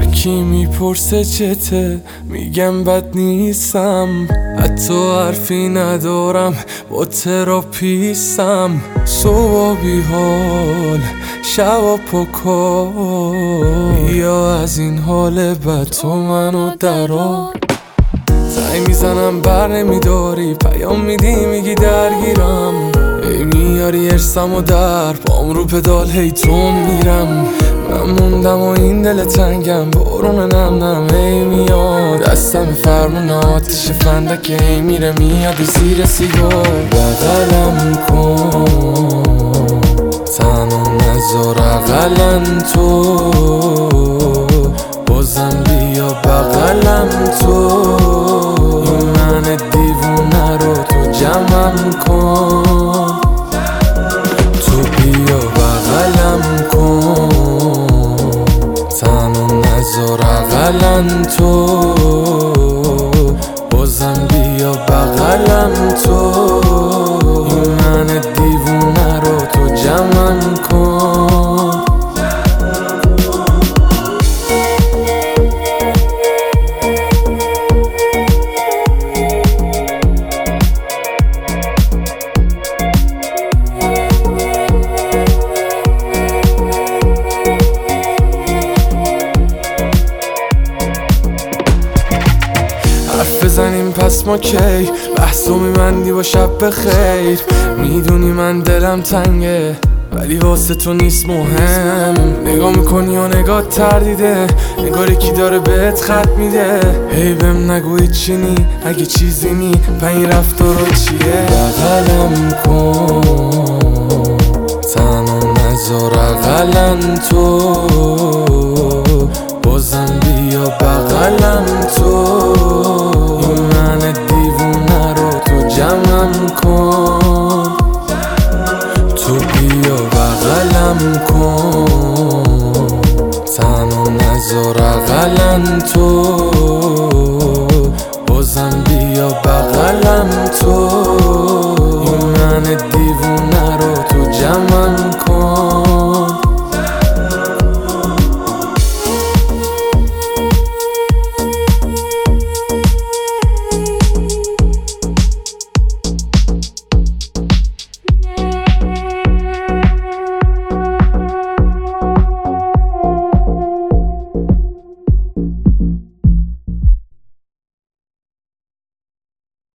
کی میپرسه چته میگم بد نیستم، حتی حرفی ندارم با تراپیستم. صبح بی حال شبا پاکار، بیا از این حال بد تو منو درار. زنگ میزنم بر نمیداری، پیام میدی میگی درگیرم، ای میاری ارسم و در پام رو پدال هیتون میرم. من موندم و این دل تنگم، بارون نم نم ای میاد، دستم فرمون آتیش فندک ای میره میاد زیر سیگار. بغلم کن تنها نذار اقلن تو، بازم بیا بغلم تو، این من دیوونه رو تو جمعم کن. تو بیا بغلم کن تنها نذار اقلن تو، بازم بیا بغلم تو، این من دیوونه رو تو جمعم کن. حرف بزنیم پس ما کی، بحثو میبندی با شب بخیر. میدونی من دلم تنگه ولی واسه تو نیست مهم، نگاه میکنی و نگاه تردیده، نگاری کی داره بهت خط میده. هی بهم نگوی چینی اگه چیزی نی، پنی رفتارا چیه. بغلم کن تنها نذار اقلن تو، بازم بیا بغلم تو، این من دیوونه رو تو جمعم کن. تو بیا بغلم کن تنها نذار اقلن تو، بازم بیا بغلم تو، این من دیوونه رو تو جمعم کن.